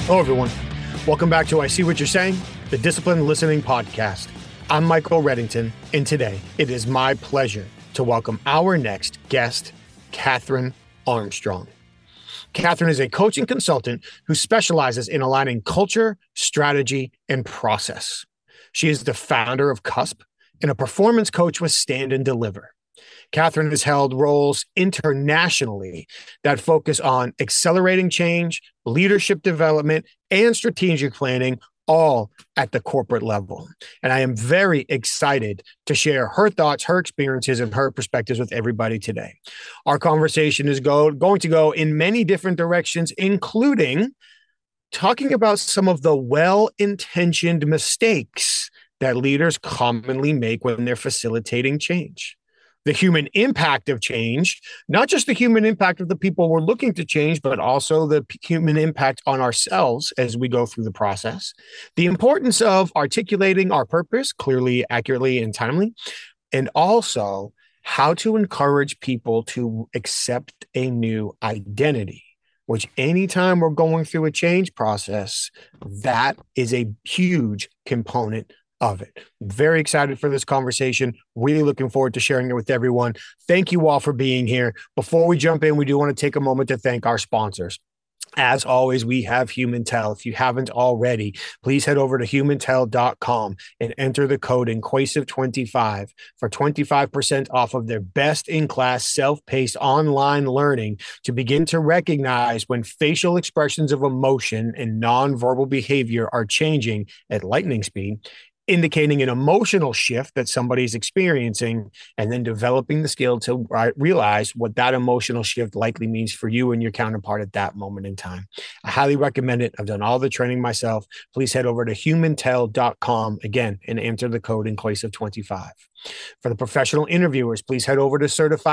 Hello, everyone. Welcome back to I See What You're Saying, the Disciplined Listening Podcast. I'm Michael Reddington, and today it is my pleasure to welcome our next guest, Catherine Armstrong. Catherine is a coaching consultant who specializes in aligning culture, strategy, and process. She is the founder of CUSP and a performance coach with Stand and Deliver. Catherine has held roles internationally that focus on accelerating change, leadership development, and strategic planning, all at the corporate level. And I am very excited to share her thoughts, her experiences, and her perspectives with everybody today. Our conversation is going to go in many different directions, including talking about some of the well-intentioned mistakes that leaders commonly make when they're facilitating change. The human impact of change, not just the human impact of the people we're looking to change, but also the human impact on ourselves as we go through the process. The importance of articulating our purpose clearly, accurately, and timely, and also how to encourage people to accept a new identity, which anytime we're going through a change process, that is a huge component of it. Very excited for this conversation. Really looking forward to sharing it with everyone. Thank you all for being here. Before we jump in, we do want to take a moment to thank our sponsors. As always, we have HumanTel. If you haven't already, please head over to humantel.com and enter the code INQUASIVE25 for 25% off of their best-in-class self-paced online learning to begin to recognize when facial expressions of emotion and nonverbal behavior are changing at lightning speed, indicating an emotional shift that somebody's experiencing, and then developing the skill to realize what that emotional shift likely means for you and your counterpart at that moment in time. I highly recommend it. I've done all the training myself. Please head over to humantel.com again and enter the code INQUASIVE25. For the professional interviewers, please head over to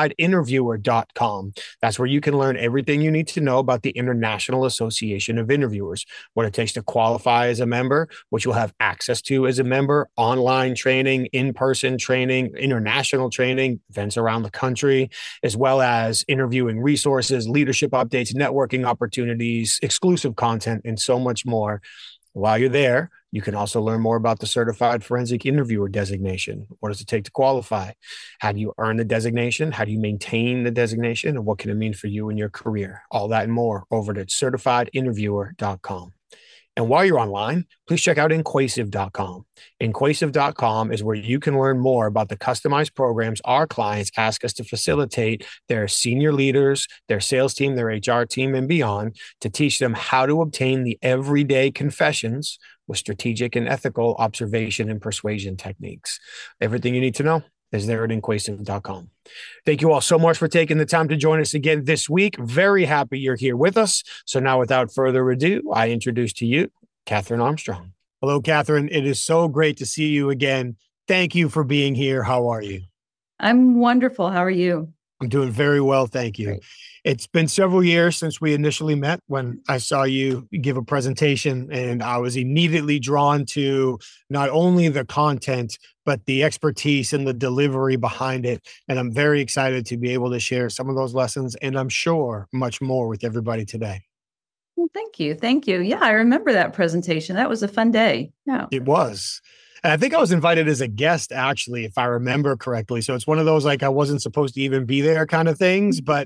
certifiedinterviewer.com. That's where you can learn everything you need to know about the International Association of Interviewers, what it takes to qualify as a member, what you'll have access to as a member, online training, in-person training, international training, events around the country, as well as interviewing resources, leadership updates, networking opportunities, exclusive content, and so much more. While you're there, you can also learn more about the Certified Forensic Interviewer designation. What does it take to qualify? How do you earn the designation? How do you maintain the designation? And what can it mean for you in your career? All that and more over at certifiedinterviewer.com. And while you're online, please check out INQUASIVE.com. INQUASIVE.com is where you can learn more about the customized programs our clients ask us to facilitate their senior leaders, their sales team, their HR team, and beyond to teach them how to obtain the everyday confessions with strategic and ethical observation and persuasion techniques. Everything you need to know is there at INQUASIVE.com. Thank you all so much for taking the time to join us again this week. Very happy you're here with us. So now, without further ado, I introduce to you Catherine Armstrong. Hello, Catherine. It is so great to see you again. Thank you for being here. How are you? I'm wonderful. How are you? I'm doing very well. Thank you. Great. It's been several years since we initially met when I saw you give a presentation, and I was immediately drawn to not only the content, but the expertise and the delivery behind it. And I'm very excited to be able to share some of those lessons, and I'm sure much more with everybody today. Well, thank you. Thank you. Yeah, I remember that presentation. That was a fun day. Yeah, it was. And I think I was invited as a guest, actually, if I remember correctly. So it's one of those, like, I wasn't supposed to even be there kind of things, but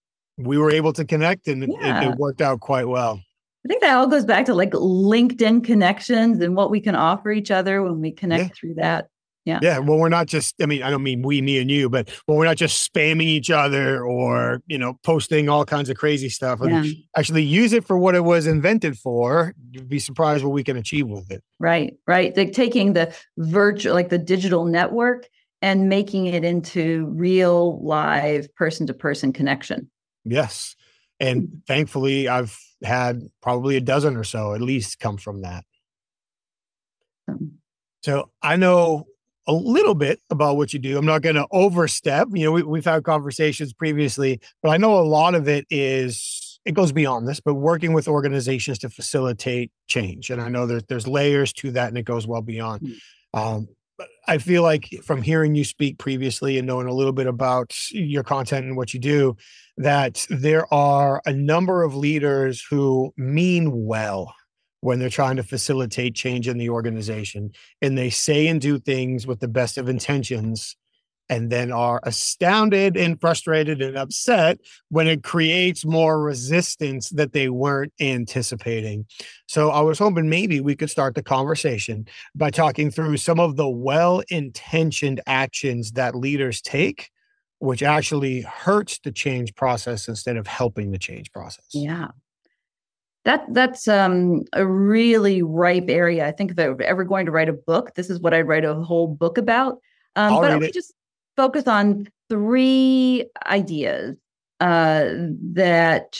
we were able to connect, and it worked out quite well. I think that all goes back to like LinkedIn connections and what we can offer each other when we connect through that. Yeah. Yeah. Well, we're not just, I don't mean we, me and you, but we're not just spamming each other or, posting all kinds of crazy stuff. Yeah. Actually use it for what it was invented for. You'd be surprised what we can achieve with it. Right. Right. Like taking the virtual, like the digital network and making it into real live person-to-person connection. Yes. And thankfully I've had probably a dozen or so at least come from that. So I know a little bit about what you do. I'm not going to overstep. We've had conversations previously, but I know a lot of it goes beyond this, but working with organizations to facilitate change. And I know there's layers to that, and it goes well beyond. But I feel like from hearing you speak previously and knowing a little bit about your content and what you do, that there are a number of leaders who mean well, when they're trying to facilitate change in the organization, and they say and do things with the best of intentions, and then are astounded and frustrated and upset when it creates more resistance that they weren't anticipating. So I was hoping maybe we could start the conversation by talking through some of the well-intentioned actions that leaders take, which actually hurts the change process instead of helping the change process. Yeah. That's a really ripe area. I think if I were ever going to write a book, this is what I'd write a whole book about. But I would just focus on 3 ideas that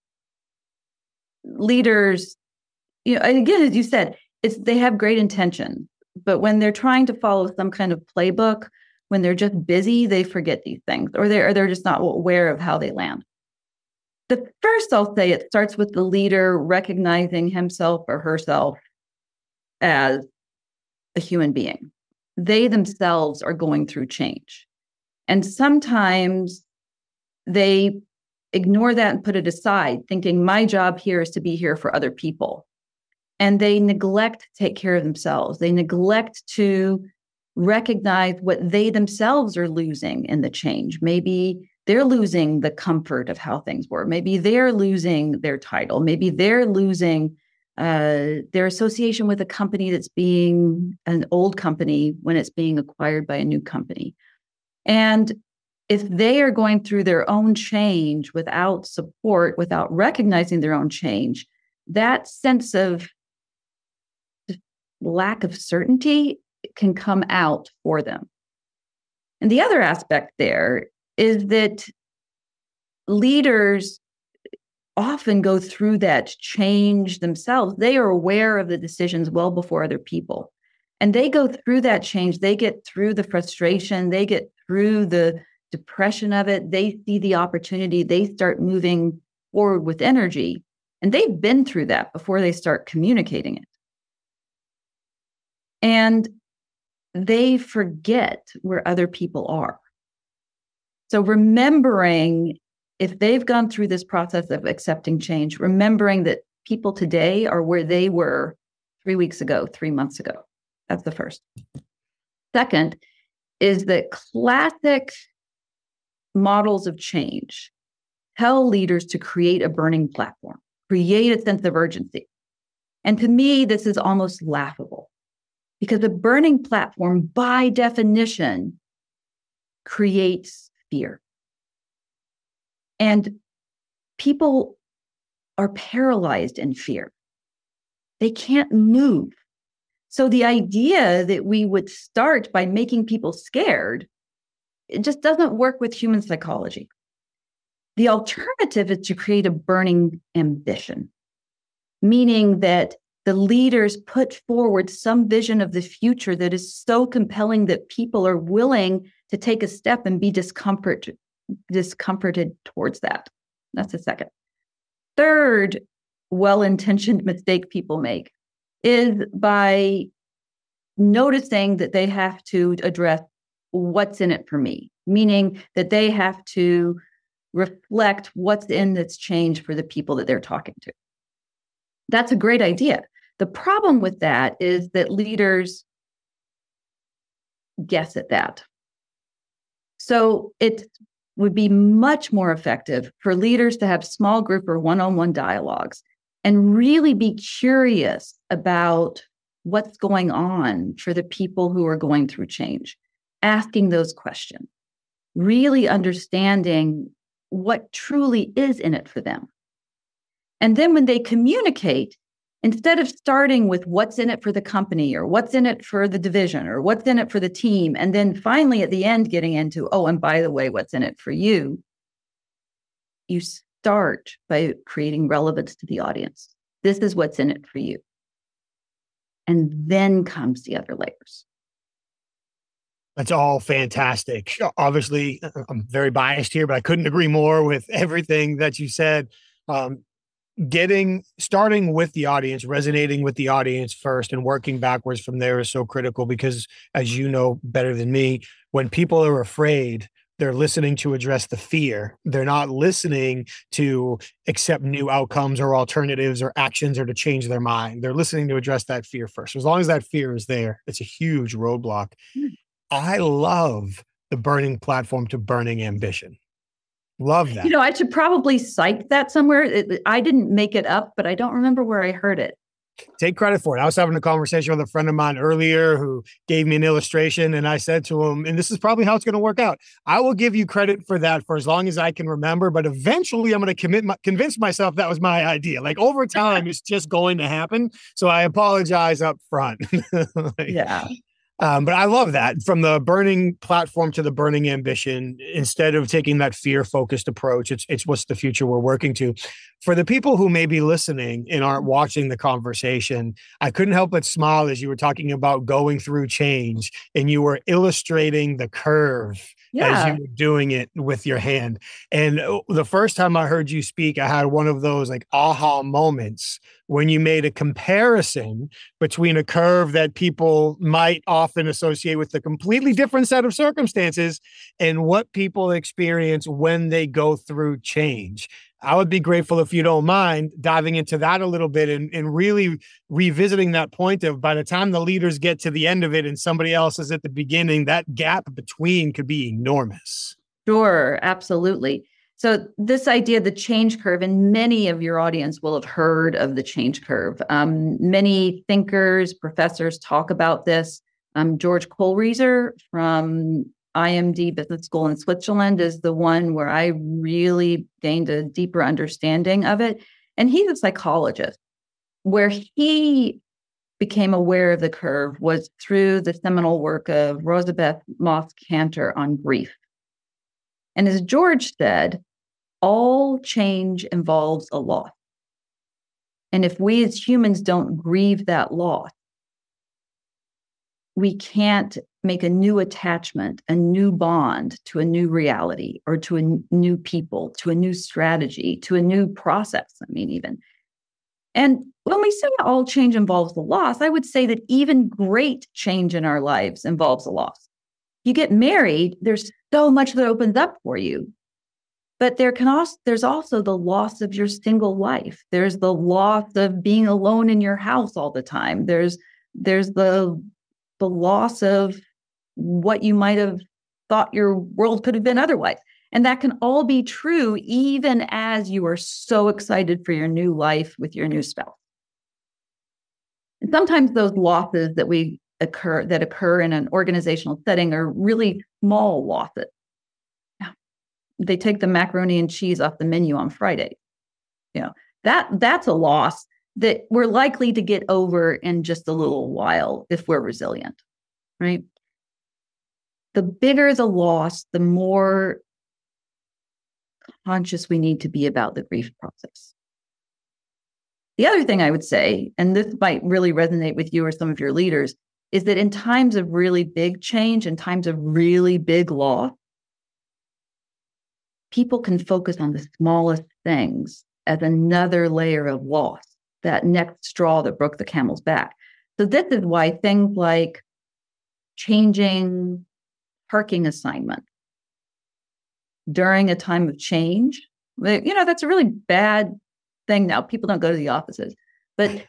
leaders, and again, as you said, they have great intention, but when they're trying to follow some kind of playbook, when they're just busy, they forget these things, or they're just not aware of how they land. The first, I'll say, it starts with the leader recognizing himself or herself as a human being. They themselves are going through change. And sometimes they ignore that and put it aside, thinking my job here is to be here for other people. And they neglect to take care of themselves. They neglect to recognize what they themselves are losing in the change. Maybe they're losing the comfort of how things were. Maybe they're losing their title. Maybe they're losing their association with a company that's being an old company when it's being acquired by a new company. And if they are going through their own change without support, without recognizing their own change, that sense of lack of certainty can come out for them. And the other aspect there is that leaders often go through that change themselves. They are aware of the decisions well before other people. And they go through that change. They get through the frustration. They get through the depression of it. They see the opportunity. They start moving forward with energy. And they've been through that before they start communicating it. And they forget where other people are. So remembering, if they've gone through this process of accepting change, remembering that people today are where they were 3 weeks ago, 3 months ago. That's the first. Second is that classic models of change tell leaders to create a burning platform, create a sense of urgency. And to me, this is almost laughable because a burning platform, by definition, creates fear. And people are paralyzed in fear. They can't move. So the idea that we would start by making people scared, it just doesn't work with human psychology. The alternative is to create a burning ambition, meaning that the leaders put forward some vision of the future that is so compelling that people are willing to take a step and be discomforted towards that. That's the second. Third, well-intentioned mistake people make is by noticing that they have to address what's in it for me, meaning that they have to reflect what's in this change for the people that they're talking to. That's a great idea. The problem with that is that leaders guess at that. So it would be much more effective for leaders to have small group or one-on-one dialogues and really be curious about what's going on for the people who are going through change, asking those questions, really understanding what truly is in it for them. And then when they communicate, instead of starting with what's in it for the company or what's in it for the division or what's in it for the team, and then finally at the end getting into, oh, and by the way, what's in it for you, you start by creating relevance to the audience. This is what's in it for you. And then comes the other layers. That's all fantastic. Obviously, I'm very biased here, but I couldn't agree more with everything that you said. Starting with the audience, resonating with the audience first and working backwards from there is so critical because, as you know better than me, when people are afraid, They're listening to address the fear. They're not listening to accept new outcomes or alternatives or actions or to change their mind. They're listening to address that fear first. As long as that fear is there, it's a huge roadblock. I love the burning platform to burning ambition. Love that. I should probably cite that somewhere. I didn't make it up, but I don't remember where I heard it. Take credit for it. I was having a conversation with a friend of mine earlier who gave me an illustration, and I said to him, and this is probably how it's going to work out. I will give you credit for that for as long as I can remember, but eventually I'm going to convince myself that was my idea. Like over time, it's just going to happen. So I apologize up front. Yeah. But I love that, from the burning platform to the burning ambition. Instead of taking that fear-focused approach, it's what's the future we're working to. For the people who may be listening and aren't watching the conversation, I couldn't help but smile as you were talking about going through change and you were illustrating the curve as you were doing it with your hand. And the first time I heard you speak, I had one of those like aha moments when you made a comparison between a curve that people might often associate with a completely different set of circumstances and what people experience when they go through change. I would be grateful if you don't mind diving into that a little bit and really revisiting that point of, by the time the leaders get to the end of it and somebody else is at the beginning, that gap between could be enormous. Sure, absolutely. So this idea, the change curve, and many of your audience will have heard of the change curve. Many thinkers, professors talk about this. George Kohlreiser from IMD Business School in Switzerland is the one where I really gained a deeper understanding of it. And he's a psychologist. Where he became aware of the curve was through the seminal work of Rosabeth Moss-Kanter on grief. And as George said, all change involves a loss. And if we as humans don't grieve that loss, we can't make a new attachment, a new bond to a new reality or to a new people, to a new strategy, to a new process, even. And when we say all change involves a loss, I would say that even great change in our lives involves a loss. You get married, there's so much that opens up for you. But there's also the loss of your single life. There's the loss of being alone in your house all the time. There's the loss of what you might have thought your world could have been otherwise. And that can all be true even as you are so excited for your new life with your new spouse. And sometimes those losses that occur in an organizational setting are really small losses. They take the macaroni and cheese off the menu on Friday. That's a loss that we're likely to get over in just a little while if we're resilient, right? The bigger the loss, the more conscious we need to be about the grief process. The other thing I would say, and this might really resonate with you or some of your leaders, is that in times of really big change, in times of really big loss, people can focus on the smallest things as another layer of loss, that next straw that broke the camel's back. So this is why things like changing parking assignment during a time of change, that's a really bad thing now. People don't go to the offices, but,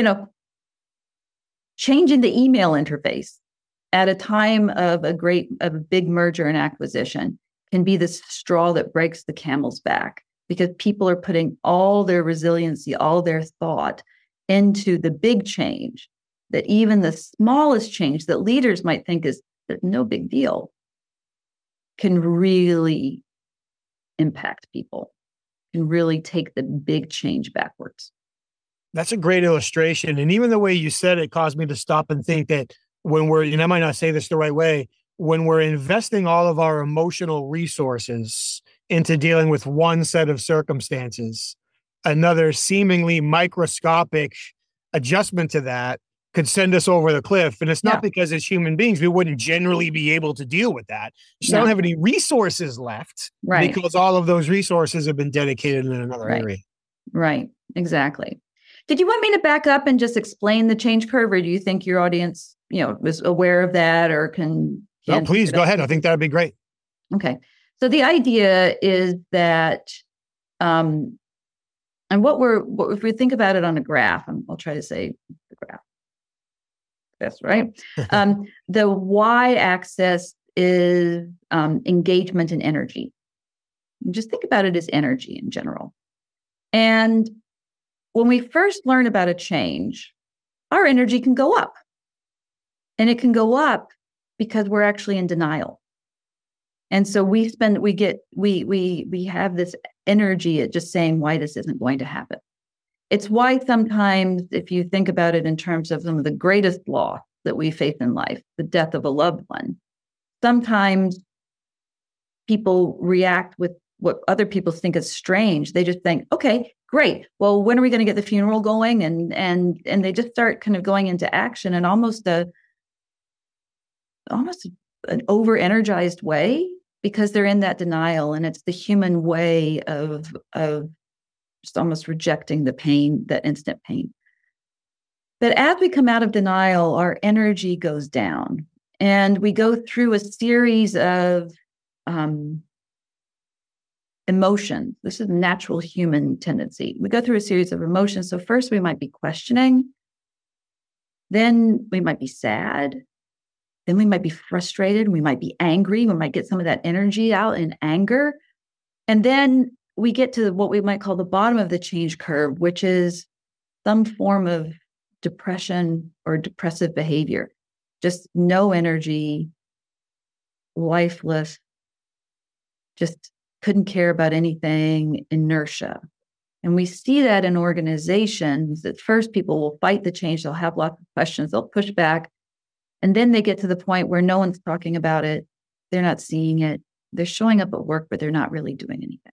changing the email interface at a time of a big merger and acquisition can be the straw that breaks the camel's back, because people are putting all their resiliency, all their thought into the big change, that even the smallest change that leaders might think is no big deal can really impact people, can really take the big change backwards. That's a great illustration. And even the way you said it caused me to stop and think that when we're, and I might not say this the right way, when we're investing all of our emotional resources into dealing with one set of circumstances, another seemingly microscopic adjustment to that could send us over the cliff. And it's not because as human beings, we wouldn't generally be able to deal with that. You don't have any resources left, right? Because all of those resources have been dedicated in another area. Right. Exactly. Did you want me to back up and just explain the change curve, or do you think your audience, was aware of that or can? No, please go ahead. I think that'd be great. Okay. So the idea is that, and if we think about it on a graph, I'll try to say the graph. That's right. The y-axis is engagement and energy. Just think about it as energy in general. And when we first learn about a change, our energy can go up. And it can go up because we're actually in denial. And so we have this energy at just saying why this isn't going to happen. It's why sometimes, if you think about it in terms of some of the greatest loss that we face in life, the death of a loved one, sometimes people react with what other people think is strange. They just think, okay, great. Well, when are we going to get the funeral going? And they just start kind of going into action in almost an over-energized way, because they're in that denial, and it's the human way of just almost rejecting the pain, that instant pain. But as we come out of denial, our energy goes down, and we go through a series of emotions. This is a natural human tendency. We go through a series of emotions. So first we might be questioning, then we might be sad, then we might be frustrated, we might be angry, we might get some of that energy out in anger. And then we get to what we might call the bottom of the change curve, which is some form of depression or depressive behavior. Just no energy, lifeless, just couldn't care about anything, inertia. And we see that in organizations. At first, people will fight the change. They'll have lots of questions. They'll push back. And then they get to the point where no one's talking about it. They're not seeing it. They're showing up at work, but they're not really doing anything.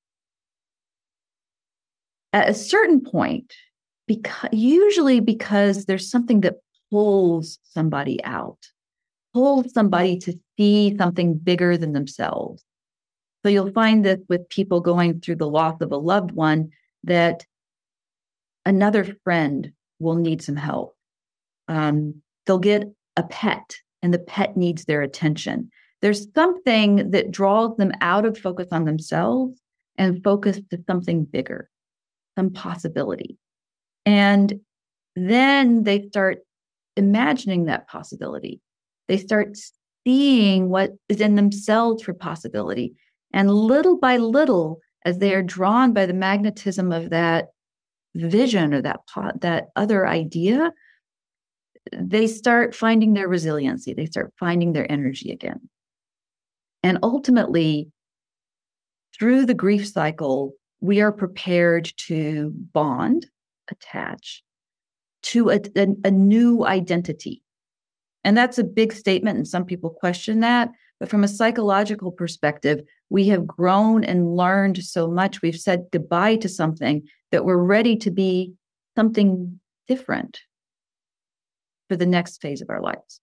At a certain point, usually because there's something that pulls somebody out, pulls somebody to see something bigger than themselves. So you'll find that with people going through the loss of a loved one, that another friend will need some help. They'll get a pet, and the pet needs their attention. There's something that draws them out of focus on themselves and focus to something bigger, some possibility. And then they start imagining that possibility. They start seeing what is in themselves for possibility. And little by little, as they are drawn by the magnetism of that vision or that other idea, they start finding their resiliency. They start finding their energy again. And ultimately, through the grief cycle, we are prepared to bond, attach to a new identity. And that's a big statement, and some people question that. But from a psychological perspective, we have grown and learned so much. We've said goodbye to something that we're ready to be something different for the next phase of our lives.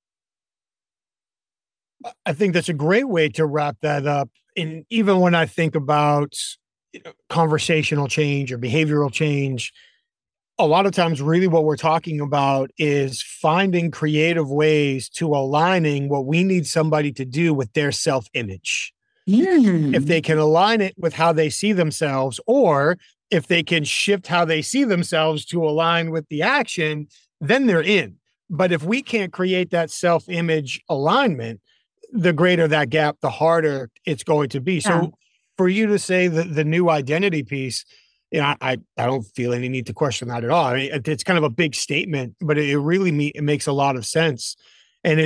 I think that's a great way to wrap that up. And even when I think about conversational change or behavioral change, a lot of times really what we're talking about is finding creative ways to aligning what we need somebody to do with their self-image. If they can align it with how they see themselves, or if they can shift how they see themselves to align with the action, then they're in. But if we can't create that self-image alignment, the greater that gap, the harder it's going to be. Yeah. So for you to say the new identity piece, I don't feel any need to question that at all. I mean, it's kind of a big statement, but it really makes a lot of sense. And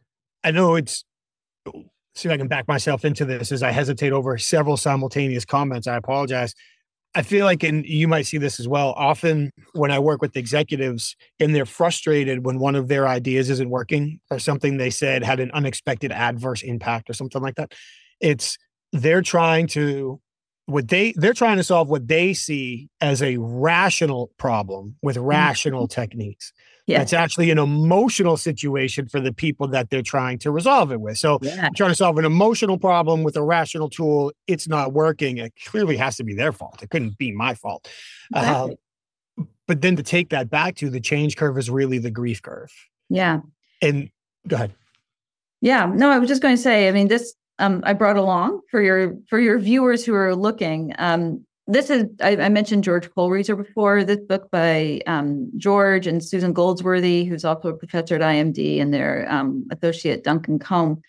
see if I can back myself into this as I hesitate over several simultaneous comments. I apologize. I feel like, and you might see this as well, often when I work with executives and they're frustrated when one of their ideas isn't working or something they said had an unexpected adverse impact or something like that, they're trying to solve what they see as a rational problem with rational techniques. Yeah. That's actually an emotional situation for the people that they're trying to resolve it with. So trying to solve an emotional problem with a rational tool, it's not working. It clearly has to be their fault. It couldn't be my fault. Exactly. But then to take that back to the change curve is really the grief curve. Yeah. And go ahead. Yeah, no, I was just going to say, I mean, I brought along for your viewers who are looking. This is, I mentioned George Kohlreiser before. This book by George and Susan Goldsworthy, who's also a professor at IMD, and their associate Duncan Combe.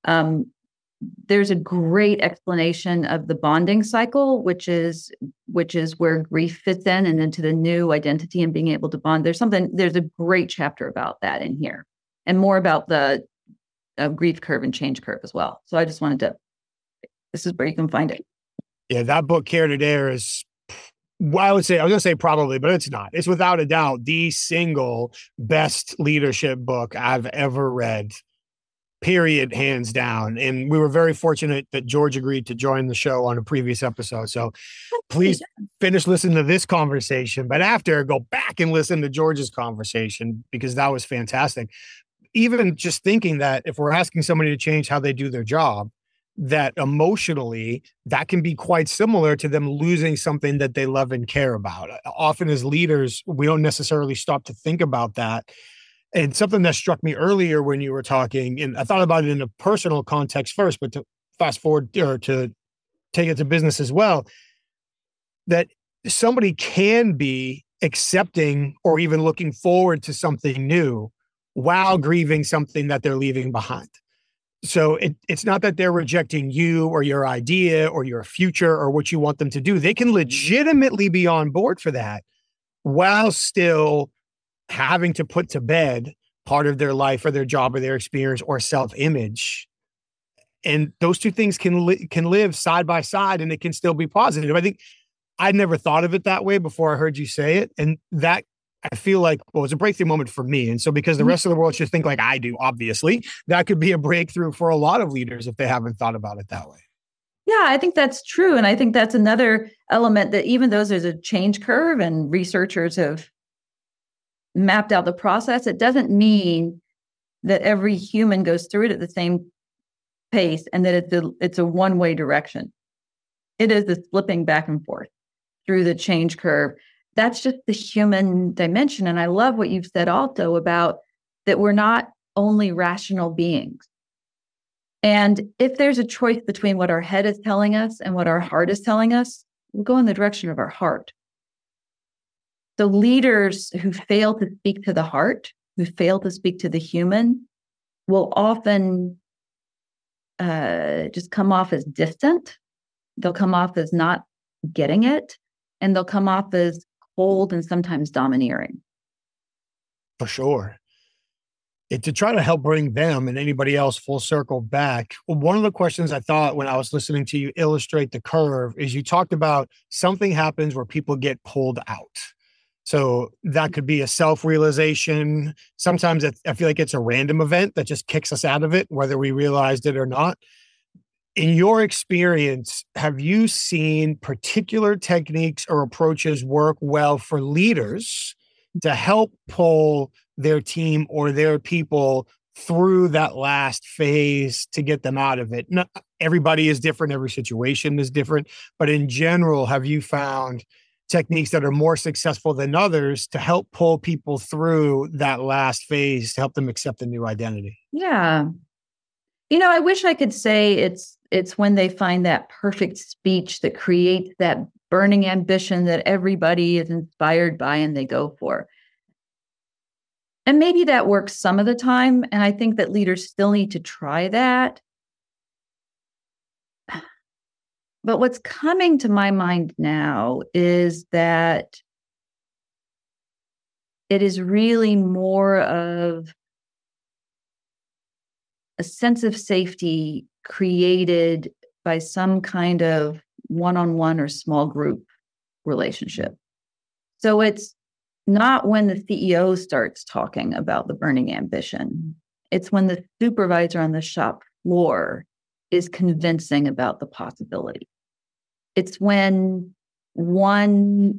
There's a great explanation of the bonding cycle, which is where grief fits in and into the new identity and being able to bond. There's a great chapter about that in here, and more about the grief curve and change curve as well. So I just wanted to, this is where you can find it. Yeah, that book, Care to Dare, is, well, I was going to say probably, but it's not. It's without a doubt the single best leadership book I've ever read, period, hands down. And we were very fortunate that George agreed to join the show on a previous episode. So please finish listening to this conversation, but after, go back and listen to George's conversation, because that was fantastic. Even just thinking that if we're asking somebody to change how they do their job, that emotionally, that can be quite similar to them losing something that they love and care about. Often as leaders, we don't necessarily stop to think about that. And something that struck me earlier when you were talking, and I thought about it in a personal context first, but to fast forward or to take it to business as well, that somebody can be accepting or even looking forward to something new while grieving something that they're leaving behind. So it's not that they're rejecting you or your idea or your future or what you want them to do. They can legitimately be on board for that while still having to put to bed part of their life or their job or their experience or self-image. And those two things can live side by side, and it can still be positive. I think I'd never thought of it that way before I heard you say it. And that, I feel like, well, it's a breakthrough moment for me. And so because the rest of the world should think like I do, obviously, that could be a breakthrough for a lot of leaders if they haven't thought about it that way. Yeah, I think that's true. And I think that's another element that even though there's a change curve and researchers have mapped out the process, it doesn't mean that every human goes through it at the same pace and that it's a one-way direction. It is the slipping back and forth through the change curve. That's just the human dimension. And I love what you've said also about that we're not only rational beings. And if there's a choice between what our head is telling us and what our heart is telling us, we'll go in the direction of our heart. So leaders who fail to speak to the heart, who fail to speak to the human, will often just come off as distant. They'll come off as not getting it, and they'll come off as cold and sometimes domineering. For sure. To try to help bring them and anybody else full circle back, one of the questions I thought when I was listening to you illustrate the curve is you talked about something happens where people get pulled out. So that could be a self-realization. Sometimes I feel like it's a random event that just kicks us out of it, whether we realized it or not. In your experience, have you seen particular techniques or approaches work well for leaders to help pull their team or their people through that last phase to get them out of it? Not everybody is different. Every situation is different. But in general, have you found techniques that are more successful than others to help pull people through that last phase to help them accept the new identity? Yeah. I wish I could say it's when they find that perfect speech that creates that burning ambition that everybody is inspired by and they go for. And maybe that works some of the time. And I think that leaders still need to try that. But what's coming to my mind now is that it is really more of a sense of safety created by some kind of one-on-one or small group relationship. So it's not when the CEO starts talking about the burning ambition. It's when the supervisor on the shop floor is convincing about the possibility. It's when one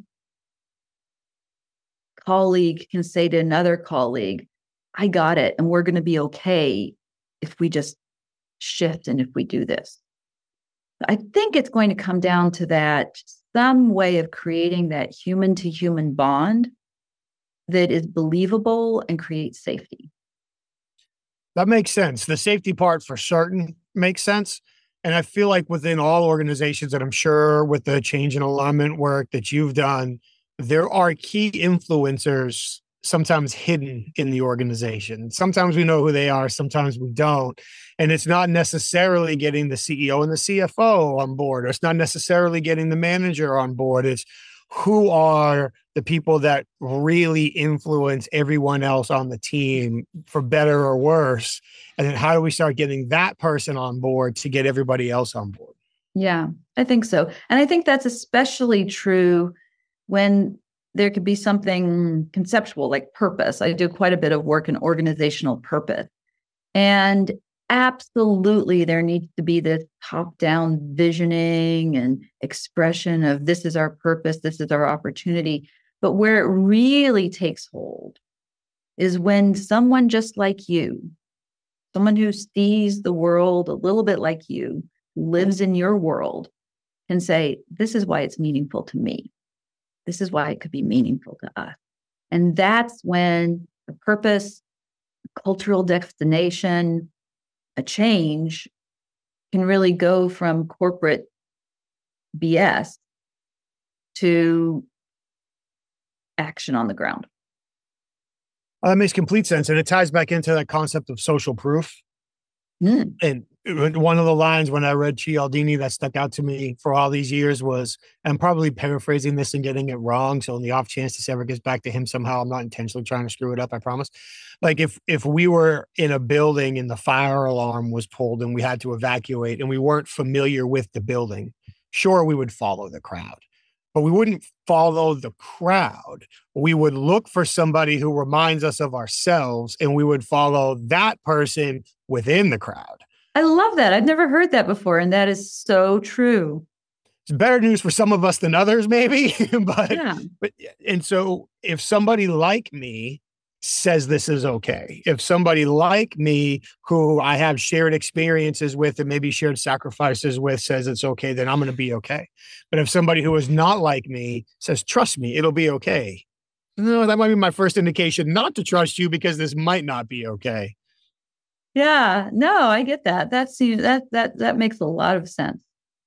colleague can say to another colleague, I got it, and we're going to be okay if we just shift and if we do this. I think it's going to come down to that, some way of creating that human to human bond that is believable and creates safety. That makes sense. The safety part for certain makes sense. And I feel like within all organizations, and I'm sure with the change and alignment work that you've done, there are key influencers sometimes hidden in the organization. Sometimes we know who they are, sometimes we don't. And it's not necessarily getting the CEO and the CFO on board, or it's not necessarily getting the manager on board. It's who are the people that really influence everyone else on the team, for better or worse. And then how do we start getting that person on board to get everybody else on board? Yeah, I think so. And I think that's especially true when there could be something conceptual like purpose. I do quite a bit of work in organizational purpose. And absolutely, there needs to be this top-down visioning and expression of this is our purpose, this is our opportunity. But where it really takes hold is when someone just like you, someone who sees the world a little bit like you, lives in your world, can say, this is why it's meaningful to me. This is why it could be meaningful to us. And that's when the purpose, cultural destination, a change can really go from corporate BS to action on the ground. That makes complete sense. And it ties back into that concept of social proof. And one of the lines when I read Cialdini that stuck out to me for all these years was, I'm probably paraphrasing this and getting it wrong, so on the off chance this ever gets back to him somehow, I'm not intentionally trying to screw it up, I promise. Like if we were in a building and the fire alarm was pulled and we had to evacuate and we weren't familiar with the building, sure, we would follow the crowd. But we wouldn't follow the crowd. We would look for somebody who reminds us of ourselves, and we would follow that person within the crowd. I love that. I've never heard that before. And that is so true. It's better news for some of us than others, maybe. Yeah. And so if somebody like me says this is okay, if somebody like me who I have shared experiences with and maybe shared sacrifices with says it's okay, then I'm going to be okay. But if somebody who is not like me says, trust me, it'll be okay, no, that might be my first indication not to trust you, because this might not be okay. Yeah, no, I get that. That makes a lot of sense.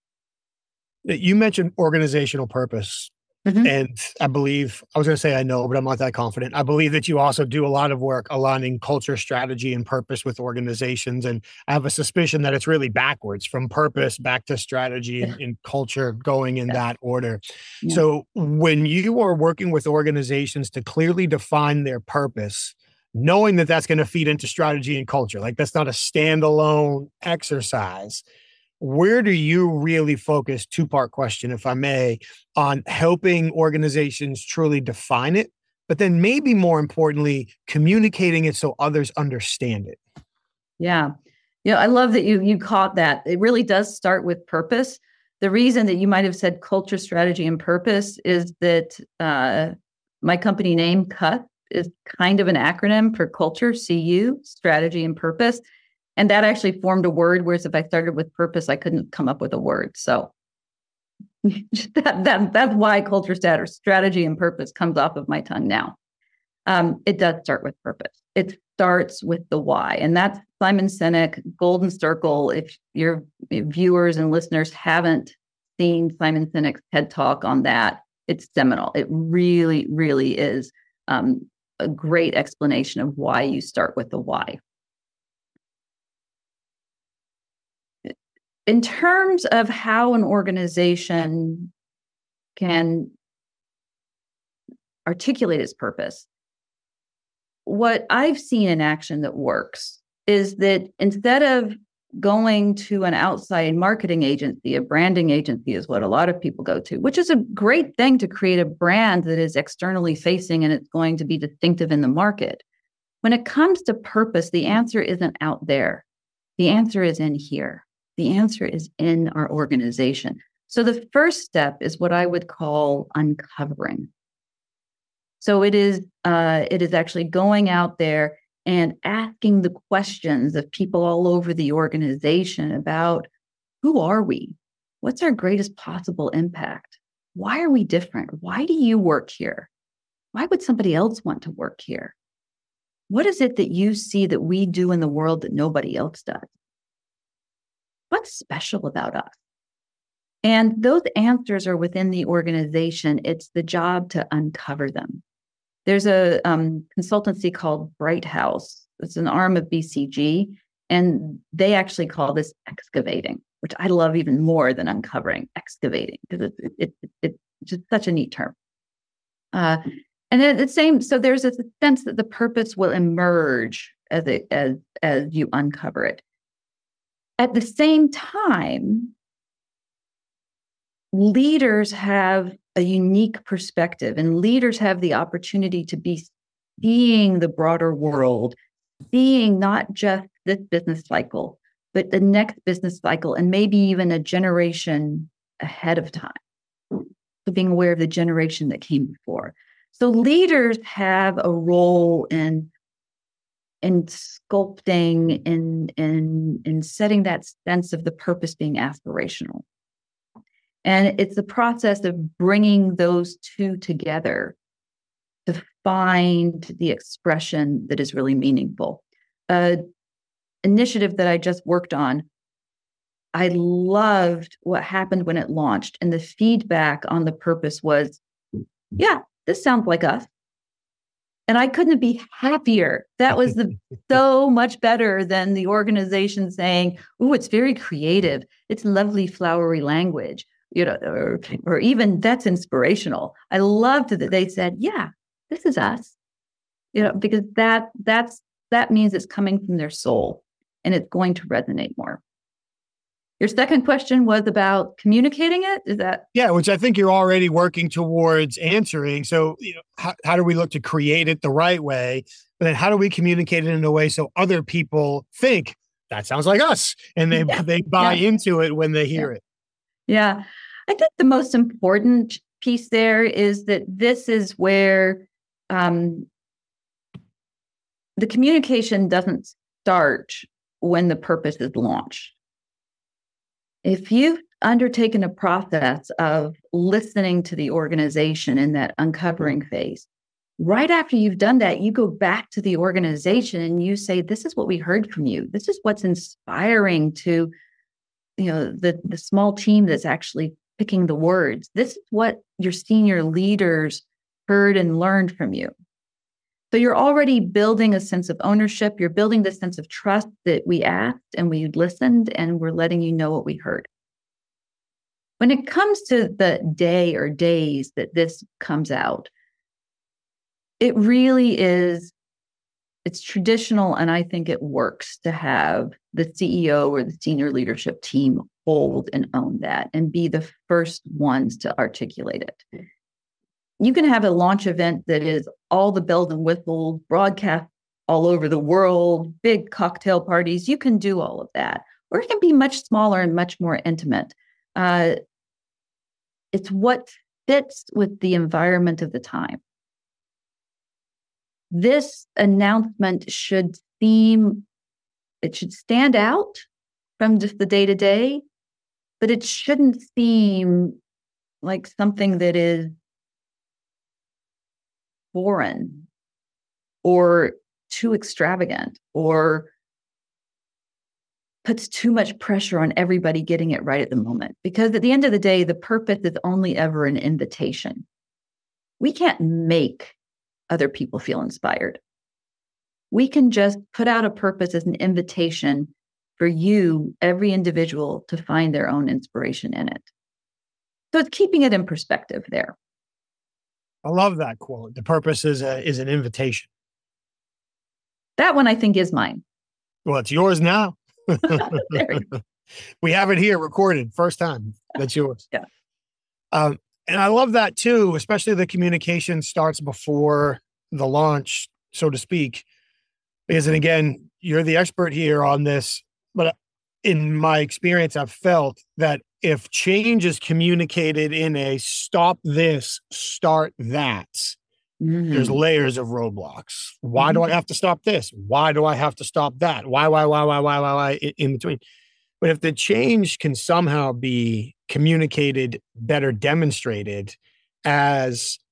You mentioned organizational purpose. Mm-hmm. And I believe, I was going to say I know, but I'm not that confident. I believe that you also do a lot of work aligning culture, strategy, and purpose with organizations. And I have a suspicion that it's really backwards, from purpose back to strategy and culture, going in that order. Yeah. So when you are working with organizations to clearly define their purpose, knowing that that's going to feed into strategy and culture, like that's not a standalone exercise, where do you really focus, two-part question, if I may, on helping organizations truly define it, but then maybe more importantly, communicating it so others understand it? Yeah. I love that you caught that. It really does start with purpose. The reason that you might have said culture, strategy, and purpose is that my company name, CUT, is kind of an acronym for culture, CU, strategy, and purpose. And that actually formed a word, whereas if I started with purpose, I couldn't come up with a word. So that's why culture, strategy, and purpose comes off of my tongue now. It does start with purpose. It starts with the why. And that's Simon Sinek, Golden Circle. If your viewers and listeners haven't seen Simon Sinek's TED Talk on that, it's seminal. It really, really is a great explanation of why you start with the why. In terms of how an organization can articulate its purpose, what I've seen in action that works is that instead of going to an outside marketing agency, a branding agency is what a lot of people go to, which is a great thing to create a brand that is externally facing and it's going to be distinctive in the market. When it comes to purpose, the answer isn't out there. The answer is in here. The answer is in our organization. So the first step is what I would call uncovering. So it is actually going out there and asking the questions of people all over the organization about who are we? What's our greatest possible impact? Why are we different? Why do you work here? Why would somebody else want to work here? What is it that you see that we do in the world that nobody else does? what's special about us? And those answers are within the organization. It's the job to uncover them. There's a consultancy called Bright House. It's an arm of BCG, and they actually call this excavating, which I love even more than uncovering, excavating, because it's just such a neat term. And then the same, so there's a sense that the purpose will emerge as you uncover it. At the same time, leaders have a unique perspective, and leaders have the opportunity to be seeing the broader world, seeing not just this business cycle, but the next business cycle, and maybe even a generation ahead of time. So being aware of the generation that came before. So leaders have a role in sculpting, in setting that sense of the purpose being aspirational. And it's the process of bringing those two together to find the expression that is really meaningful. Initiative that I just worked on, I loved what happened when it launched. And the feedback on the purpose was, yeah, this sounds like us. And I couldn't be happier. That was so much better than the organization saying, "Oh, it's very creative. It's lovely, flowery language." Or even that's inspirational. I loved that they said, "Yeah, this is us," because that means it's coming from their soul and it's going to resonate more. Your second question was about communicating it. Is that? Yeah, which I think you're already working towards answering. So, how do we look to create it the right way? But then how do we communicate it in a way so other people think that sounds like us and they buy into it when they hear it? Yeah. I think the most important piece there is that this is where the communication doesn't start when the purpose is launched. If you've undertaken a process of listening to the organization in that uncovering phase, right after you've done that, you go back to the organization and you say, "This is what we heard from you. This is what's inspiring to the small team that's actually picking the words. This is what your senior leaders heard and learned from you." So you're already building a sense of ownership. You're building the sense of trust that we asked and we listened and we're letting you know what we heard. When it comes to the day or days that this comes out, it really is, it's traditional, and I think it works to have the CEO or the senior leadership team hold and own that and be the first ones to articulate it. You can have a launch event that is all the bells and whistles, broadcast all over the world, big cocktail parties. You can do all of that. Or it can be much smaller and much more intimate. It's what fits with the environment of the time. This announcement should stand out from just the day-to-day, but it shouldn't seem like something that is foreign or too extravagant or puts too much pressure on everybody getting it right at the moment. Because at the end of the day, the purpose is only ever an invitation. We can't make other people feel inspired. We can just put out a purpose as an invitation for you, every individual, to find their own inspiration in it. So it's keeping it in perspective there. I love that quote. The purpose is an invitation. That one I think is mine. Well, it's yours now. We have it here recorded. First time. That's yours. Yeah. And I love that too, especially the communication starts before the launch, so to speak. Because, and again, you're the expert here on this, but in my experience, I've felt that if change is communicated in a stop this, start that, there's layers of roadblocks. Why do I have to stop this? Why do I have to stop that? Why in between? But if the change can somehow be communicated, better demonstrated as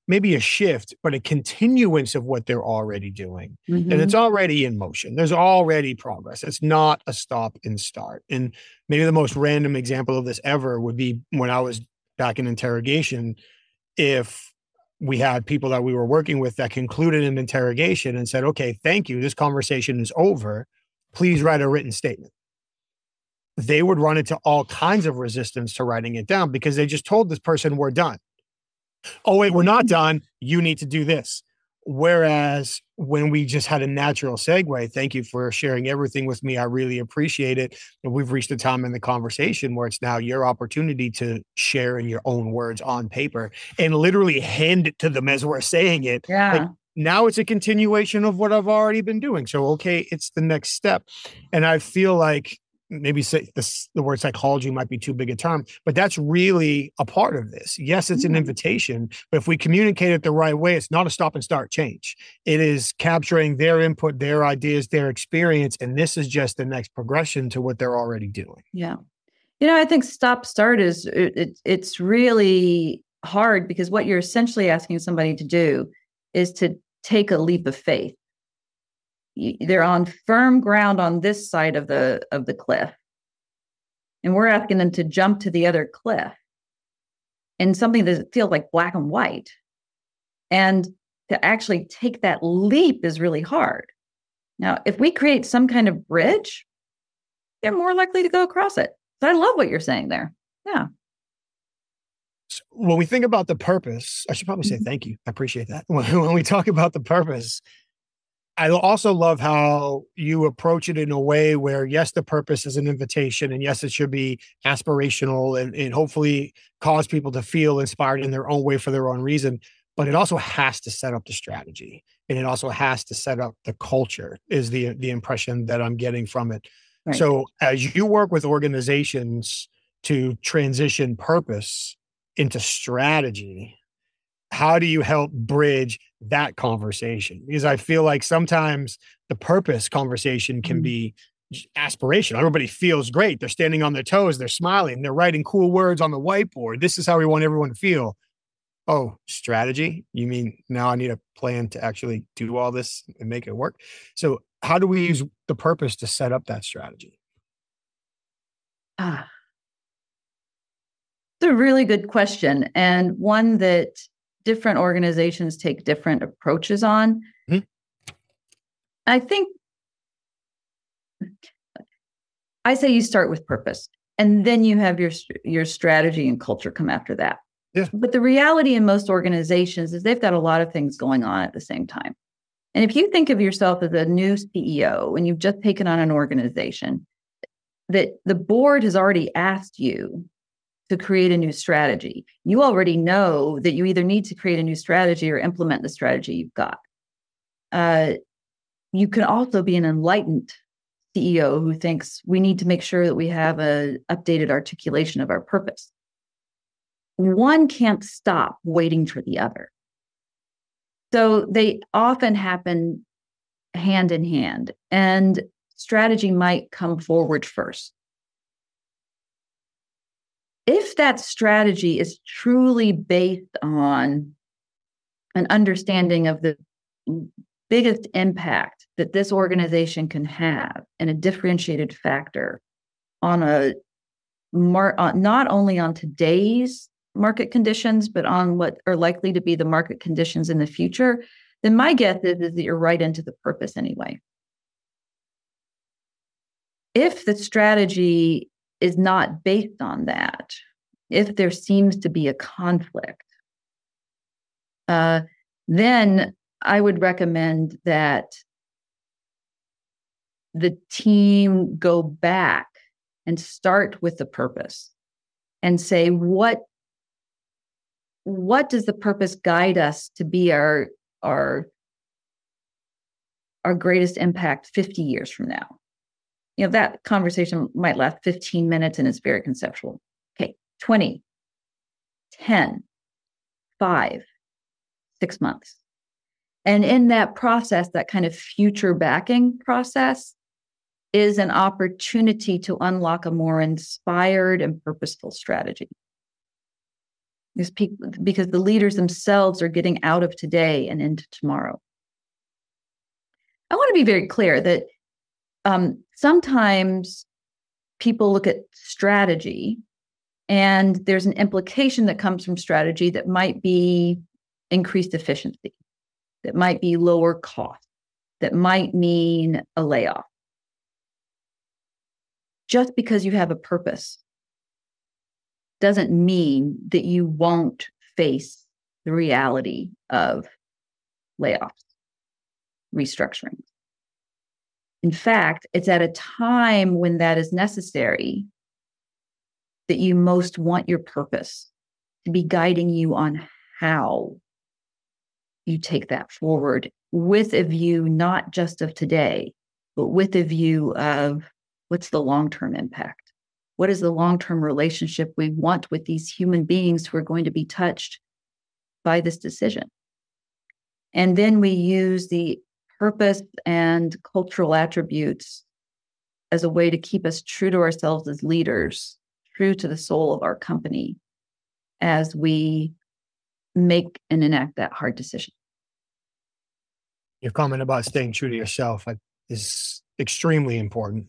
maybe a shift, but a continuance of what they're already doing. And it's already in motion. There's already progress. It's not a stop and start. And maybe the most random example of this ever would be when I was back in interrogation. If we had people that we were working with that concluded an interrogation and said, okay, thank you, this conversation is over, please write a written statement. They would run into all kinds of resistance to writing it down because they just told this person, we're done. Oh, wait, we're not done. You need to do this. Whereas when we just had a natural segue, thank you for sharing everything with me. I really appreciate it. And we've reached a time in the conversation where it's now your opportunity to share in your own words on paper and literally hand it to them as we're saying it. Yeah. Like, now it's a continuation of what I've already been doing. So, okay, it's the next step. And I feel like maybe say the word psychology might be too big a term, but that's really a part of this. Yes, it's an invitation, but if we communicate it the right way, it's not a stop and start change. It is capturing their input, their ideas, their experience, and this is just the next progression to what they're already doing. Yeah. I think stop start is it's really hard because what you're essentially asking somebody to do is to take a leap of faith. They're on firm ground on this side of the cliff. And we're asking them to jump to the other cliff and something that feels like black and white. And to actually take that leap is really hard. Now, if we create some kind of bridge, they're more likely to go across it. So I love what you're saying there. Yeah. So when we think about the purpose, I should probably say thank you. I appreciate that. When we talk about the purpose, I also love how you approach it in a way where, yes, the purpose is an invitation and yes, it should be aspirational and hopefully cause people to feel inspired in their own way for their own reason. But it also has to set up the strategy and it also has to set up the culture is the impression that I'm getting from it. Right. So as you work with organizations to transition purpose into strategy, how do you help bridge that conversation? Because I feel like sometimes the purpose conversation can be aspirational. Everybody feels great. They're standing on their toes. They're smiling. They're writing cool words on the whiteboard. This is how we want everyone to feel. Oh, strategy? You mean now I need a plan to actually do all this and make it work? So how do we use the purpose to set up that strategy? It's a really good question, and one that different organizations take different approaches on. I think I say you start with purpose and then you have your strategy and culture come after that. Yeah. But the reality in most organizations is they've got a lot of things going on at the same time. And if you think of yourself as a new CEO and you've just taken on an organization, that the board has already asked you to create a new strategy. You already know that you either need to create a new strategy or implement the strategy you've got. You can also be an enlightened CEO who thinks we need to make sure that we have an updated articulation of our purpose. One can't stop waiting for the other. So they often happen hand in hand, and strategy might come forward first. If that strategy is truly based on an understanding of the biggest impact that this organization can have and a differentiated factor on not only on today's market conditions, but on what are likely to be the market conditions in the future, then my guess is that you're right into the purpose anyway. If the strategy is not based on that, if there seems to be a conflict, then I would recommend that the team go back and start with the purpose and say, what does the purpose guide us to be our greatest impact 50 years from now? That conversation might last 15 minutes and it's very conceptual. Okay, 20, 10, 5, 6 months. And in that process, that kind of future backing process is an opportunity to unlock a more inspired and purposeful strategy. Because the leaders themselves are getting out of today and into tomorrow. I want to be very clear that sometimes people look at strategy and there's an implication that comes from strategy that might be increased efficiency, that might be lower cost, that might mean a layoff. Just because you have a purpose doesn't mean that you won't face the reality of layoffs, restructuring. In fact, it's at a time when that is necessary that you most want your purpose to be guiding you on how you take that forward with a view not just of today, but with a view of what's the long-term impact? What is the long-term relationship we want with these human beings who are going to be touched by this decision? And then we use the purpose and cultural attributes as a way to keep us true to ourselves as leaders, true to the soul of our company as we make and enact that hard decision. Your comment about staying true to yourself is extremely important.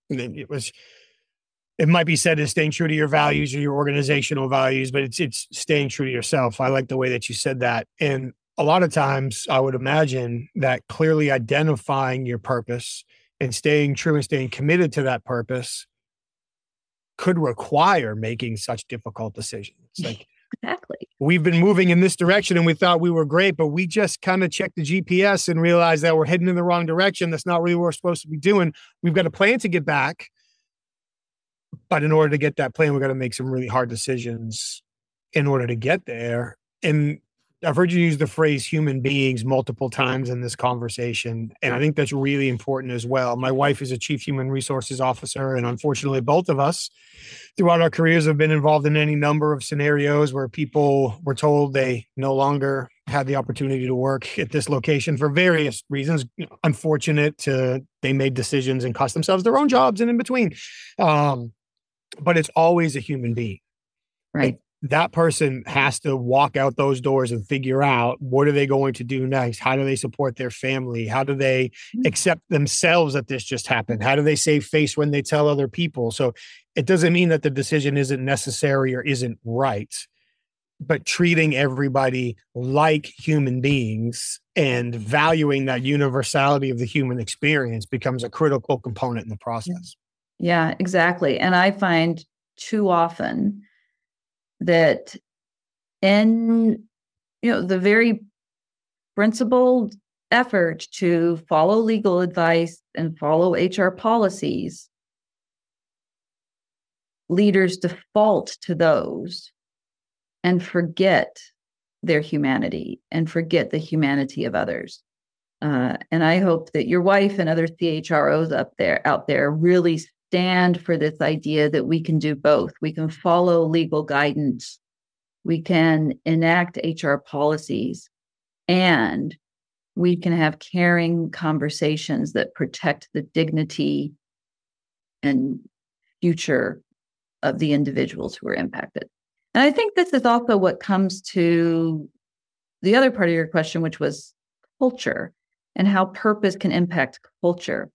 It might be said as staying true to your values or your organizational values, but it's staying true to yourself. I like the way that you said that. And a lot of times I would imagine that clearly identifying your purpose and staying true and staying committed to that purpose could require making such difficult decisions. Like, exactly. We've been moving in this direction and we thought we were great, but we just kind of checked the GPS and realized that we're heading in the wrong direction. That's not really what we're supposed to be doing. We've got a plan to get back. But in order to get that plan, we've got to make some really hard decisions in order to get there. And I've heard you use the phrase human beings multiple times in this conversation. And I think that's really important as well. My wife is a chief human resources officer. And unfortunately, both of us throughout our careers have been involved in any number of scenarios where people were told they no longer had the opportunity to work at this location for various reasons. Unfortunate they made decisions and cost themselves their own jobs and in between. But it's always a human being. Right. That person has to walk out those doors and figure out what are they going to do next? How do they support their family? How do they accept themselves that this just happened? How do they save face when they tell other people? So it doesn't mean that the decision isn't necessary or isn't right, but treating everybody like human beings and valuing that universality of the human experience becomes a critical component in the process. Yeah, exactly. And I find too often that in the very principled effort to follow legal advice and follow HR policies, leaders default to those and forget their humanity and forget the humanity of others. And I hope that your wife and other CHROs out there really stand for this idea that we can do both. We can follow legal guidance, we can enact HR policies, and we can have caring conversations that protect the dignity and future of the individuals who are impacted. And I think this is also what comes to the other part of your question, which was culture and how purpose can impact culture.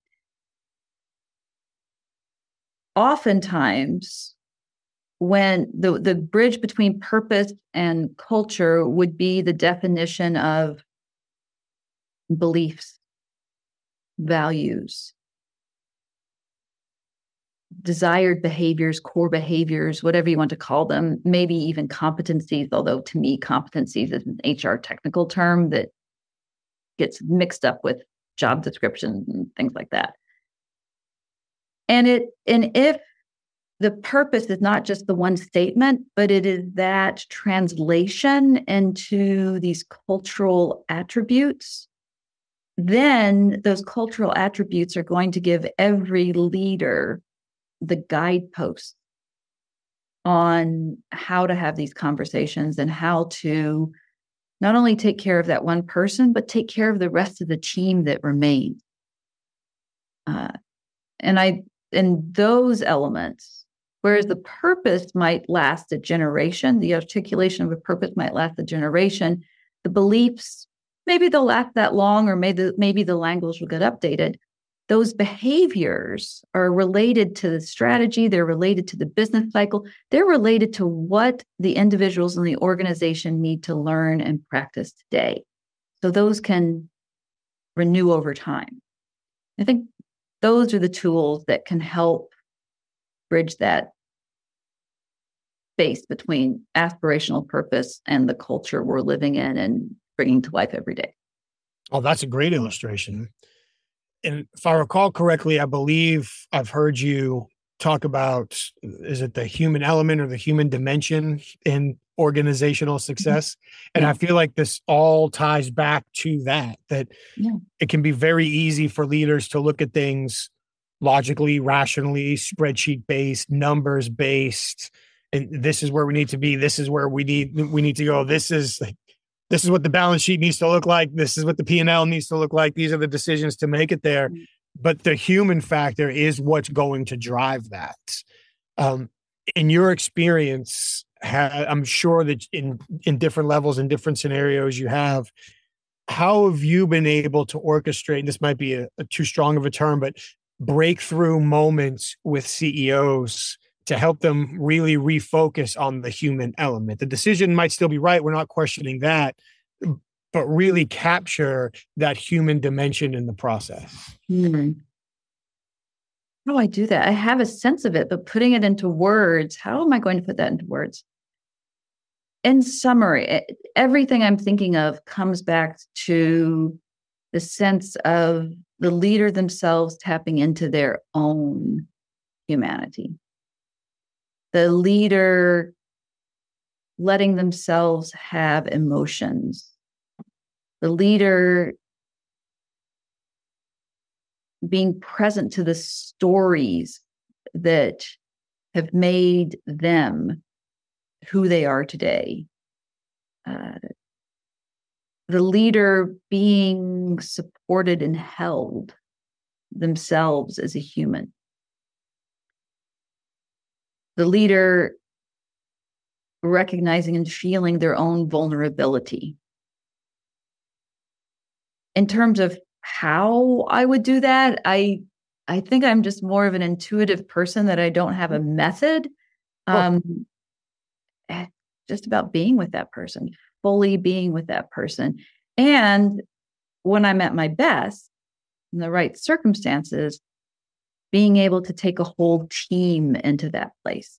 Oftentimes, when the bridge between purpose and culture would be the definition of beliefs, values, desired behaviors, core behaviors, whatever you want to call them, maybe even competencies, although to me, competencies is an HR technical term that gets mixed up with job descriptions and things like that. And if the purpose is not just the one statement, but it is that translation into these cultural attributes, then those cultural attributes are going to give every leader the guideposts on how to have these conversations and how to not only take care of that one person, but take care of the rest of the team that remains. And those elements Whereas the purpose might last a generation, the articulation of a purpose might last a generation. The beliefs, maybe they'll last that long, or maybe the language will get updated. Those behaviors are related to the strategy, they're related to the business cycle, they're related to what the individuals in the organization need to learn and practice today. So those can renew over time. I think those are the tools that can help bridge that space between aspirational purpose and the culture we're living in and bringing to life every day. Oh, that's a great illustration. And if I recall correctly, I believe I've heard you talk about, is it the human element or the human dimension in organizational success? And I feel like this all ties back to that it can be very easy for leaders to look at things logically, rationally, spreadsheet based, numbers based, and this is where we need to be. This is where we need to go. This is what the balance sheet needs to look like. This is what the P&L needs to look like. These are the decisions to make it there. But the human factor is what's going to drive that. In your experience, I'm sure that in different levels, in different scenarios how have you been able to orchestrate, and this might be a too strong of a term, but breakthrough moments with CEOs to help them really refocus on the human element? The decision might still be right. We're not questioning that, but really capture that human dimension in the process. How do I do that? I have a sense of it, but putting it into words, how am I going to put that into words? In summary, everything I'm thinking of comes back to the sense of the leader themselves tapping into their own humanity. The leader letting themselves have emotions. The leader being present to the stories that have made them who they are today. The leader being supported and held themselves as a human. The leader recognizing and feeling their own vulnerability. In terms of how I would do that, I think I'm just more of an intuitive person, that I don't have a method. Just about being with that person, fully being with that person. And when I'm at my best, in the right circumstances, being able to take a whole team into that place.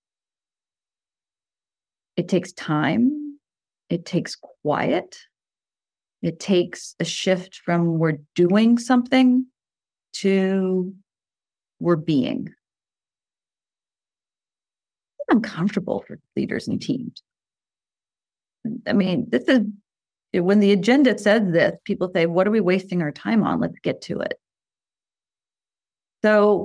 It takes time. It takes quiet. It takes a shift from we're doing something to we're being. It's uncomfortable for leaders and teams. I mean, this is when the agenda says this, people say, what are we wasting our time on? Let's get to it. So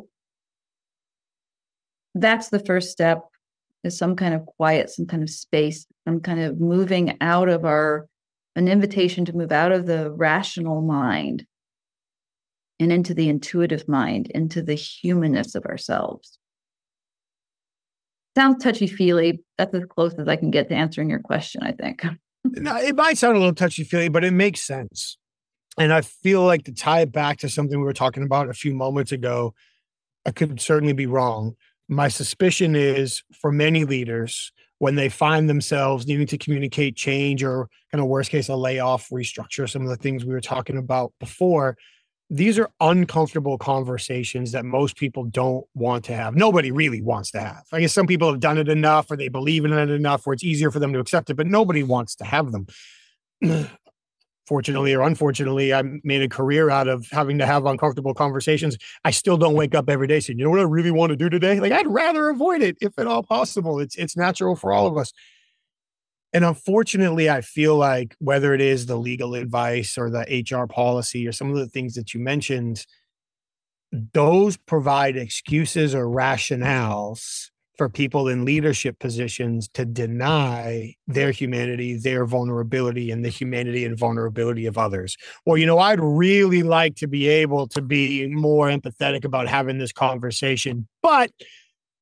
that's the first step, is some kind of quiet, some kind of space, some kind of moving out of an invitation to move out of the rational mind and into the intuitive mind, into the humanness of ourselves. Sounds touchy-feely. That's as close as I can get to answering your question, I think. No, it might sound a little touchy-feely, but it makes sense. And I feel like, to tie it back to something we were talking about a few moments ago, I could certainly be wrong. My suspicion is, for many leaders, when they find themselves needing to communicate change, or kind of worst case, a layoff, restructure, some of the things we were talking about before, these are uncomfortable conversations that most people don't want to have. Nobody really wants to have. I guess some people have done it enough, or they believe in it enough where it's easier for them to accept it, but nobody wants to have them. Fortunately or unfortunately, I made a career out of having to have uncomfortable conversations. I still don't wake up every day saying, you know what I really want to do today? Like, I'd rather avoid it if at all possible. It's natural for all of us. And unfortunately, I feel like, whether it is the legal advice or the HR policy or some of the things that you mentioned, those provide excuses or rationales for people in leadership positions to deny their humanity, their vulnerability, and the humanity and vulnerability of others. Well, I'd really like to be able to be more empathetic about having this conversation, but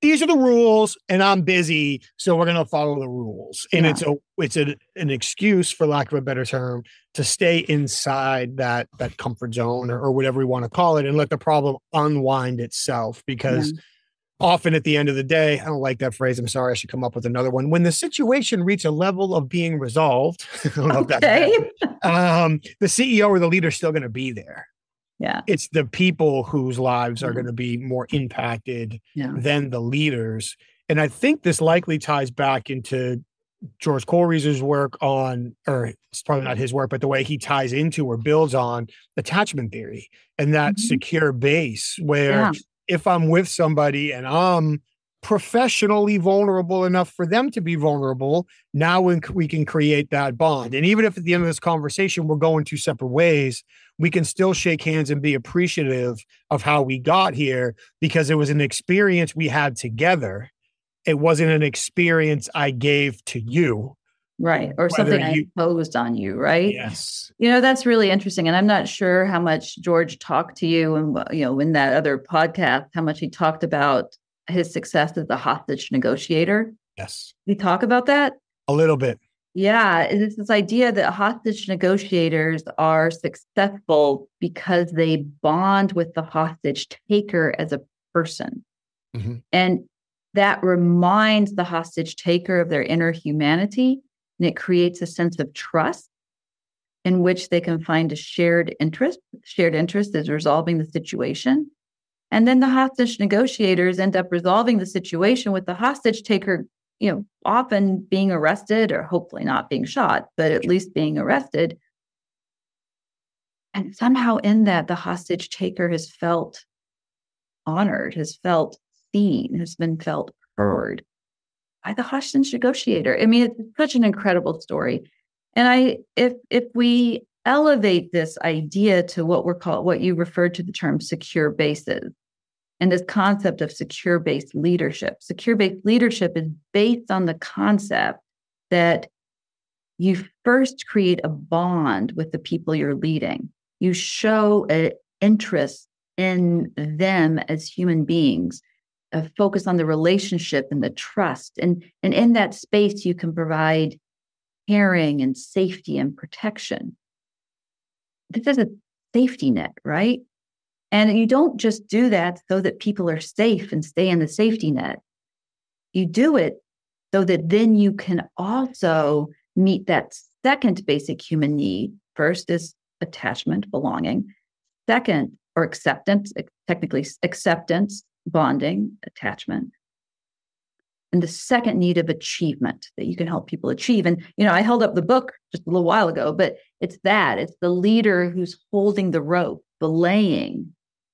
these are the rules and I'm busy, so we're going to follow the rules. And it's an excuse, for lack of a better term, to stay inside that comfort zone or whatever we want to call it and let the problem unwind itself. Because often at the end of the day, I don't like that phrase. I'm sorry. I should come up with another one. When the situation reaches a level of being resolved, I don't know if that's the CEO or the leader is still going to be there. Yeah. It's the people whose lives are going to be more impacted than the leaders. And I think this likely ties back into George Coleridge's work on, or it's probably not his work, but the way he ties into or builds on attachment theory and that secure base where if I'm with somebody and I'm professionally vulnerable enough for them to be vulnerable, now we can create that bond. And even if at the end of this conversation, we're going two separate ways, we can still shake hands and be appreciative of how we got here because it was an experience we had together. It wasn't an experience I gave to you. Right. Or something I imposed on you. Right. Yes. That's really interesting. And I'm not sure how much George talked to you and, in that other podcast, how much he talked about his success as a hostage negotiator. Yes. We talk about that? A little bit. Yeah. It's this idea that hostage negotiators are successful because they bond with the hostage taker as a person. Mm-hmm. And that reminds the hostage taker of their inner humanity. And it creates a sense of trust in which they can find a shared interest. Shared interest is resolving the situation. And then the hostage negotiators end up resolving the situation with the hostage taker, often being arrested or hopefully not being shot, but at least being arrested. And somehow in that, the hostage taker has felt honored, has felt seen, has been felt heard by the hostage negotiator. I mean, it's such an incredible story. And if we elevate this idea to what you referred to the term secure bases, and this concept of secure-based leadership. Secure-based leadership is based on the concept that you first create a bond with the people you're leading. You show an interest in them as human beings, a focus on the relationship and the trust. And in that space, you can provide caring and safety and protection. This is a safety net, right? And you don't just do that so that people are safe and stay in the safety net. You do it so that then you can also meet that second basic human need. First is attachment, belonging. Second, or acceptance, technically acceptance, bonding, attachment. And the second need of achievement that you can help people achieve. And, I held up the book just a little while ago, but it's the leader who's holding the rope, belaying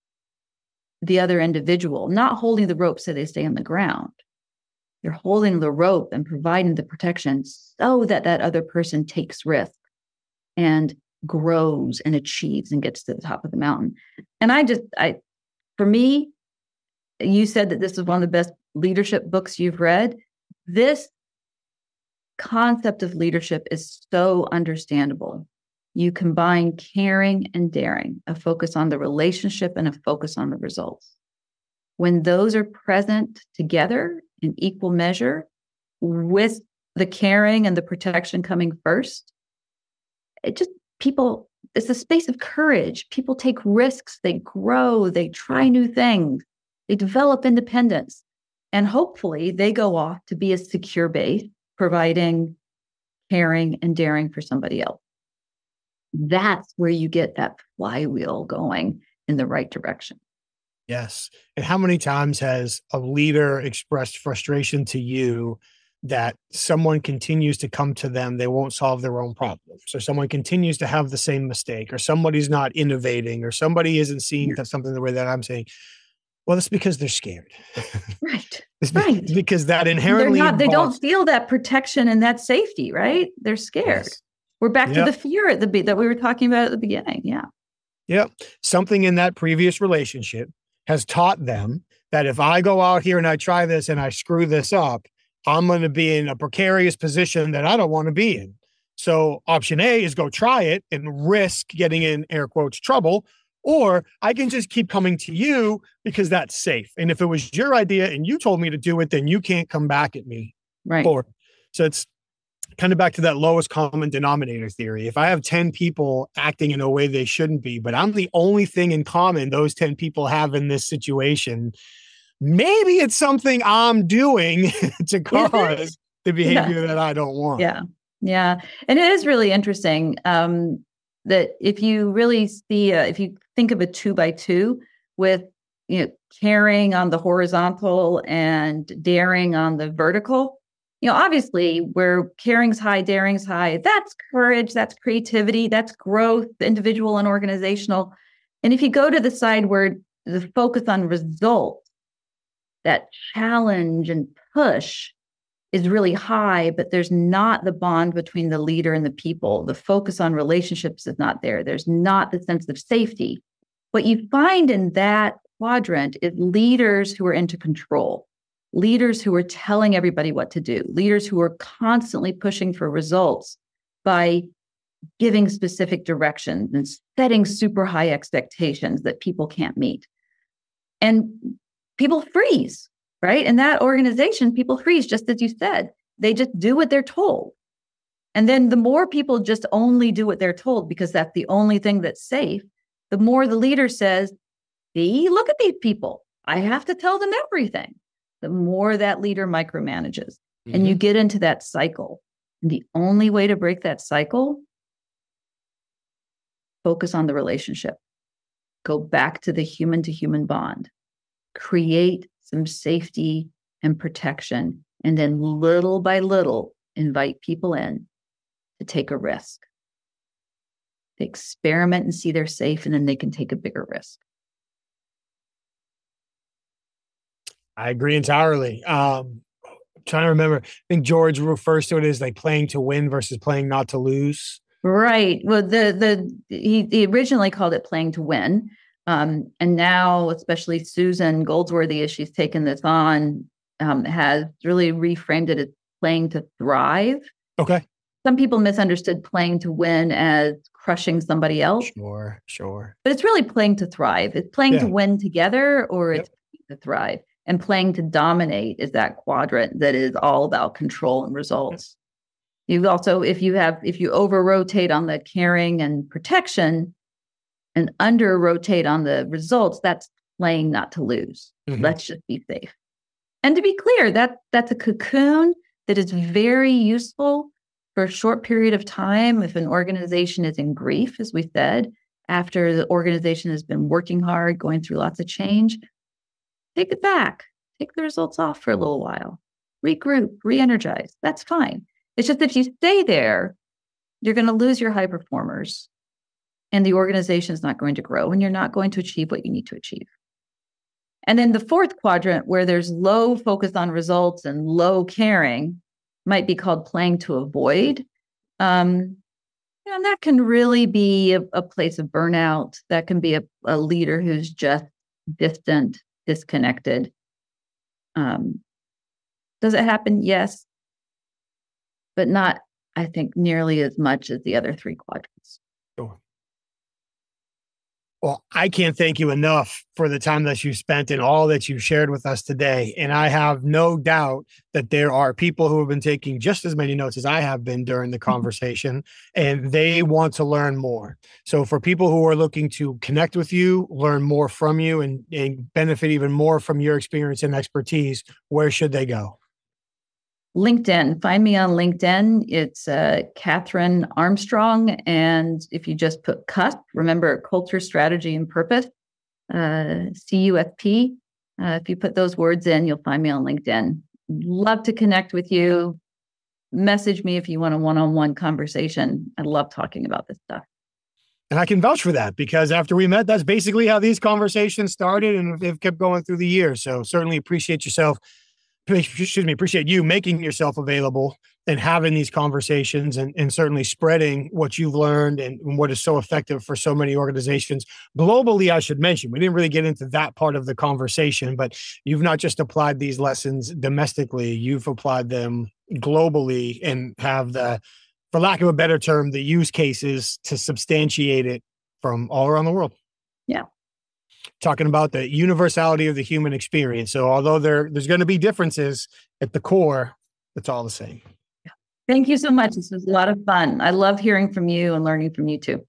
the other individual, not holding the rope so they stay on the ground. You're holding the rope and providing the protection so that other person takes risk and grows and achieves and gets to the top of the mountain. And for me, you said that this is one of the best leadership books you've read. This concept of leadership is so understandable. You combine caring and daring, a focus on the relationship and a focus on the results. When those are present together in equal measure, with the caring and the protection coming first, it's a space of courage. People take risks, they grow, they try new things, they develop independence, and hopefully they go off to be a secure base, providing caring and daring for somebody else. That's where you get that flywheel going in the right direction. Yes. And how many times has a leader expressed frustration to you that someone continues to come to them, they won't solve their own problems, or someone continues to have the same mistake, or somebody's not innovating, or somebody isn't seeing something the way that I'm saying? Well, that's because they're scared. Right. Right. Because that inherently they don't feel that protection and that safety, right? They're scared. Yes. We're back to the fear that we were talking about at the beginning. Yeah. Yep. Something in that previous relationship has taught them that if I go out here and I try this and I screw this up, I'm going to be in a precarious position that I don't want to be in. So option A is go try it and risk getting in air quotes trouble, Or I can just keep coming to you because that's safe. And if it was your idea and you told me to do it, then you can't come back at me. Right. So it's kind of back to that lowest common denominator theory. If I have 10 people acting in a way they shouldn't be, but I'm the only thing in common those 10 people have in this situation, maybe it's something I'm doing to cause the behavior that I don't want. Yeah. Yeah. And it is really interesting that if you really see, if you think of a 2x2 with, caring on the horizontal and daring on the vertical, obviously where caring's high, daring's high, that's courage, that's creativity, that's growth, individual and organizational. And if you go to the side where the focus on results, that challenge and push is really high, but there's not the bond between the leader and the people. The focus on relationships is not there. There's not the sense of safety. What you find in that quadrant is leaders who are into control, leaders who are telling everybody what to do, leaders who are constantly pushing for results by giving specific directions and setting super high expectations that people can't meet. And people freeze. Right? In that organization, people freeze, just as you said. They just do what they're told. And then the more people just only do what they're told because that's the only thing that's safe, the more the leader says, see, look at these people. I have to tell them everything. The more that leader micromanages. Mm-hmm. And you get into that cycle. And the only way to break that cycle, focus on the relationship. Go back to the human-to-human bond. Create some safety and protection, and then little by little invite people in to take a risk. They experiment and see they're safe, and then they can take a bigger risk. I agree entirely. I'm trying to remember. I think George refers to it as like playing to win versus playing not to lose. Right. Well, he originally called it playing to win. And now, especially Susan Goldsworthy, as she's taken this on, has really reframed it as playing to thrive. Okay. Some people misunderstood playing to win as crushing somebody else. Sure. But it's really playing to thrive. It's playing to win together, or it's playing to thrive. And playing to dominate is that quadrant that is all about control and results. You also, if you over rotate on the caring and protection, and under rotate on the results, that's playing not to lose. Mm-hmm. Let's just be safe. And to be clear, that's a cocoon that is very useful for a short period of time. If an organization is in grief, as we said, after the organization has been working hard, going through lots of change, take it back, take the results off for a little while, regroup, re-energize. That's fine. It's just if you stay there, you're going to lose your high performers. And the organization is not going to grow, and you're not going to achieve what you need to achieve. And then the fourth quadrant, where there's low focus on results and low caring, might be called playing to avoid. And that can really be a place of burnout. That can be a leader who's just distant, disconnected. Does it happen? Yes. But not, I think, nearly as much as the other three quadrants. Sure. Well, I can't thank you enough for the time that you spent and all that you shared with us today. And I have no doubt that there are people who have been taking just as many notes as I have been during the conversation, and they want to learn more. So for people who are looking to connect with you, learn more from you, and benefit even more from your experience and expertise, where should they go? LinkedIn. Find me on LinkedIn. It's Catherine Armstrong. And if you just put CUSP, remember culture, strategy, and purpose, CUSP. If you put those words in, you'll find me on LinkedIn. Love to connect with you. Message me if you want a one-on-one conversation. I love talking about this stuff. And I can vouch for that, because after we met, that's basically how these conversations started, and they've kept going through the years. So certainly appreciate you making yourself available and having these conversations, and certainly spreading what you've learned and what is so effective for so many organizations globally. I should mention, we didn't really get into that part of the conversation, but you've not just applied these lessons domestically, you've applied them globally, and have for lack of a better term, the use cases to substantiate it from all around the world. Yeah. Talking about the universality of the human experience. So although there's going to be differences at the core, it's all the same. Thank you so much. This was a lot of fun. I love hearing from you and learning from you too.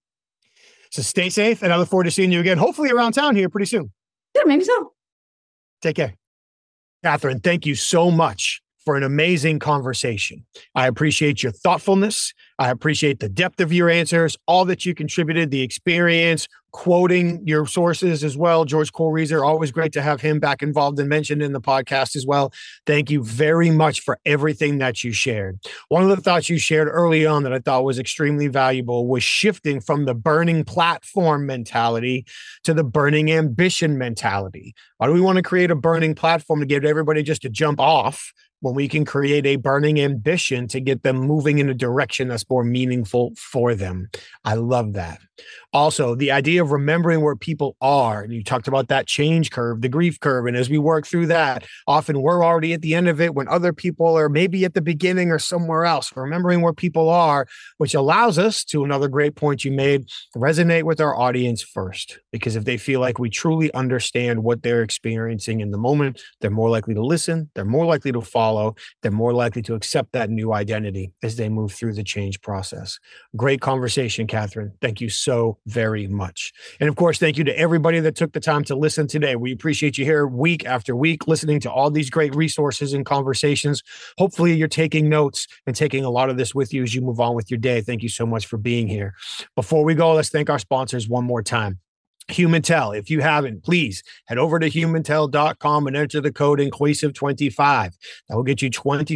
So stay safe, and I look forward to seeing you again, hopefully around town here pretty soon. Yeah, maybe so. Take care. Catherine, thank you so much for an amazing conversation. I appreciate your thoughtfulness. I appreciate the depth of your answers, all that you contributed, the experience, quoting your sources as well. George Kohlreiser, always great to have him back involved and mentioned in the podcast as well. Thank you very much for everything that you shared. One of the thoughts you shared early on that I thought was extremely valuable was shifting from the burning platform mentality to the burning ambition mentality. Why do we want to create a burning platform to get everybody just to jump off when we can create a burning ambition to get them moving in a direction that's more meaningful for them? I love that. Also, the idea of remembering where people are, and you talked about that change curve, the grief curve, and as we work through that, often we're already at the end of it when other people are maybe at the beginning or somewhere else. Remembering where people are, which allows us, to another great point you made, resonate with our audience first, because if they feel like we truly understand what they're experiencing in the moment, they're more likely to listen, they're more likely to follow, they're more likely to accept that new identity as they move through the change process. Great conversation, Catherine. Thank you so very much. And of course, thank you to everybody that took the time to listen today. We appreciate you here week after week, listening to all these great resources and conversations. Hopefully you're taking notes and taking a lot of this with you as you move on with your day. Thank you so much for being here. Before we go, let's thank our sponsors one more time. HumanTel. If you haven't, please head over to humantel.com and enter the code Inquasive25. That will get you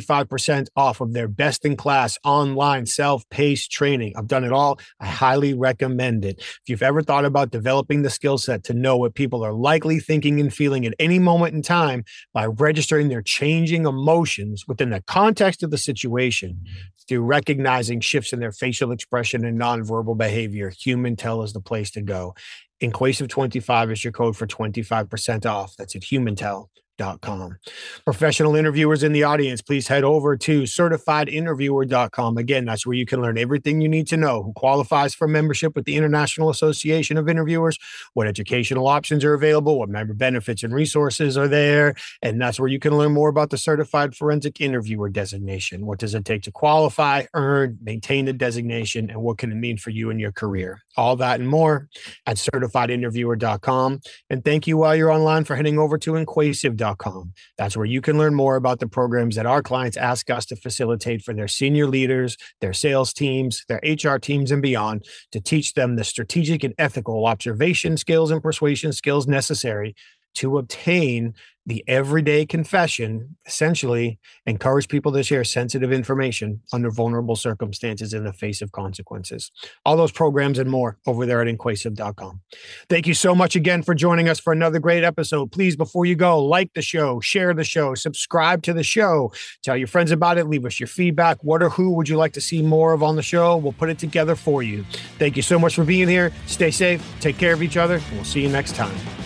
25% off of their best-in-class online self-paced training. I've done it all. I highly recommend it. If you've ever thought about developing the skill set to know what people are likely thinking and feeling at any moment in time by registering their changing emotions within the context of the situation, through recognizing shifts in their facial expression and nonverbal behavior, HumanTel is the place to go. Inquasive25 is your code for 25% off. That's at humantel.com. Professional interviewers in the audience, please head over to certifiedinterviewer.com. Again, that's where you can learn everything you need to know: who qualifies for membership with the International Association of Interviewers, what educational options are available, what member benefits and resources are there. And that's where you can learn more about the Certified Forensic Interviewer designation. What does it take to qualify, earn, maintain the designation, and what can it mean for you in your career? All that and more at certifiedinterviewer.com. And thank you while you're online for heading over to Inquasive.com. That's where you can learn more about the programs that our clients ask us to facilitate for their senior leaders, their sales teams, their HR teams, and beyond, to teach them the strategic and ethical observation skills and persuasion skills necessary to obtain the everyday confession, essentially encourage people to share sensitive information under vulnerable circumstances in the face of consequences. All those programs and more over there at Inquasive.com. Thank you so much again for joining us for another great episode. Please, before you go, like the show, share the show, subscribe to the show, tell your friends about it, leave us your feedback. What or who would you like to see more of on the show? We'll put it together for you. Thank you so much for being here. Stay safe, take care of each other, and we'll see you next time.